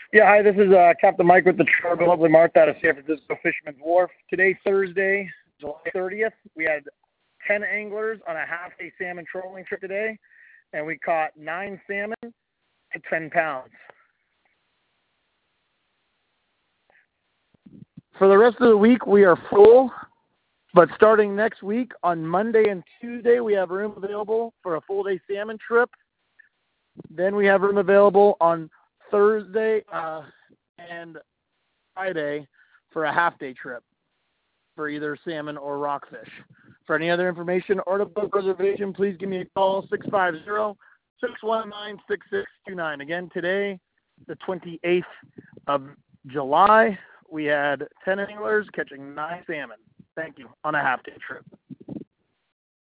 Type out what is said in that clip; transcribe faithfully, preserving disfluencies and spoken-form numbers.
Yeah, hi, this is uh, Captain Mike with the Charter Lovely Martha out of San Francisco Fisherman's Wharf. Today, Thursday, July thirtieth, we had ten anglers on a half-day salmon trolling trip today, and we caught nine salmon to ten pounds. For the rest of the week, we are full, but starting next week, on Monday and Tuesday, we have room available for a full-day salmon trip. Then we have room available on Thursday uh, and Friday for a half-day trip for either salmon or rockfish. For any other information or to book reservation, please give me a call, six five zero, six one nine, six six two nine. Again, today, the twenty-eighth of July, we had ten anglers catching nine salmon. Thank you, on a half-day trip.